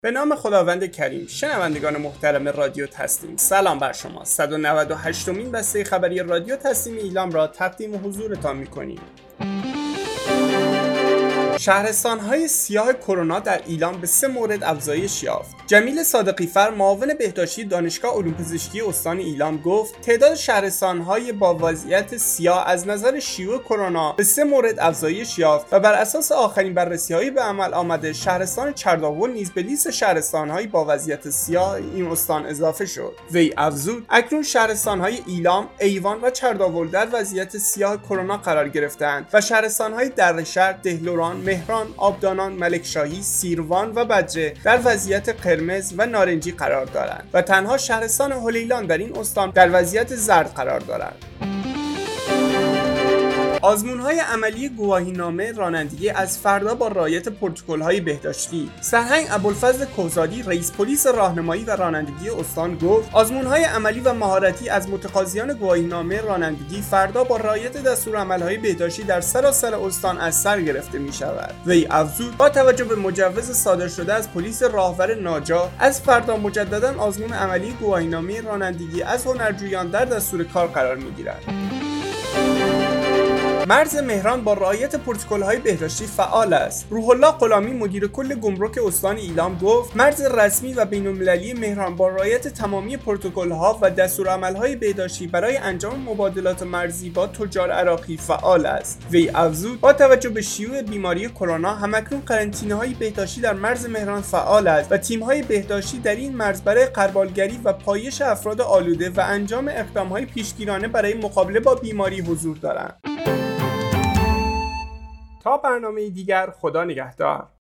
به نام خداوند کریم. شنوندگان محترم رادیو تسلیم، سلام بر شما. 198مین بسته خبری رادیو تسلیم ایلام را تقدیم حضورتان می‌کنیم. شهرستان‌های سیاه کرونا در ایلام به 3 مورد افزایش یافت. جمیل صادقی‌فر، معاون بهداشتی دانشگاه علوم پزشکی استان ایلام گفت تعداد شهرستان‌های با وضعیت سیاه از نظر شیوع کرونا به 3 مورد افزایش یافت و بر اساس آخرین بررسی‌های به عمل آمده شهرستان چرداول نیز به لیست شهرستان‌های با وضعیت سیاه این استان اضافه شد. وی افزود اکنون شهرستان‌های ایلام، ایوان و چرداول در وضعیت سیاه کرونا قرار گرفته‌اند و شهرستان‌های دردشهر، دهلوران، مهران، آبدانان، ملکشاهی، سیروان و بدره در وضعیت قرمز و نارنجی قرار دارند و تنها شهرستان هلیلان در این استان در وضعیت زرد قرار دارد. آزمون‌های عملی گواهینامه رانندگی از فردا با رعایت پروتکل‌های بهداشتی. سرهنگ ابوالفضل کوزادی، رئیس پلیس راهنمایی و رانندگی استان گفت آزمون‌های عملی و مهارتی از متقاضیان گواهینامه رانندگی فردا با رعایت دستورالعمل‌های بهداشتی در سراسر استان از سر گرفته می‌شود. وی افزود با توجه به مجوز صادر شده از پلیس راهور ناجا، از فردا مجدداً آزمون عملی گواهینامه رانندگی از هنرجویان در دستور کار قرار می‌گیرد. مرز مهران با رعایت پروتکل‌های بهداشتی فعال است. روح الله غلامی، مدیر کل گمرک استان ایلام گفت مرز رسمی و بین‌المللی مهران با رعایت تمامی پروتکل‌ها و دستورالعمل‌های بهداشتی برای انجام مبادلات مرزی با تجار عراقی فعال است. وی افزود با توجه به شیوع بیماری کرونا همکنون قرنطینه‌های بهداشتی در مرز مهران فعال است و تیم‌های بهداشتی در این مرز برای غربالگری و پایش افراد آلوده و انجام اقدام‌های پیشگیرانه برای مقابله با بیماری حضور دارند. تا برنامه دیگر، خدا نگهدار.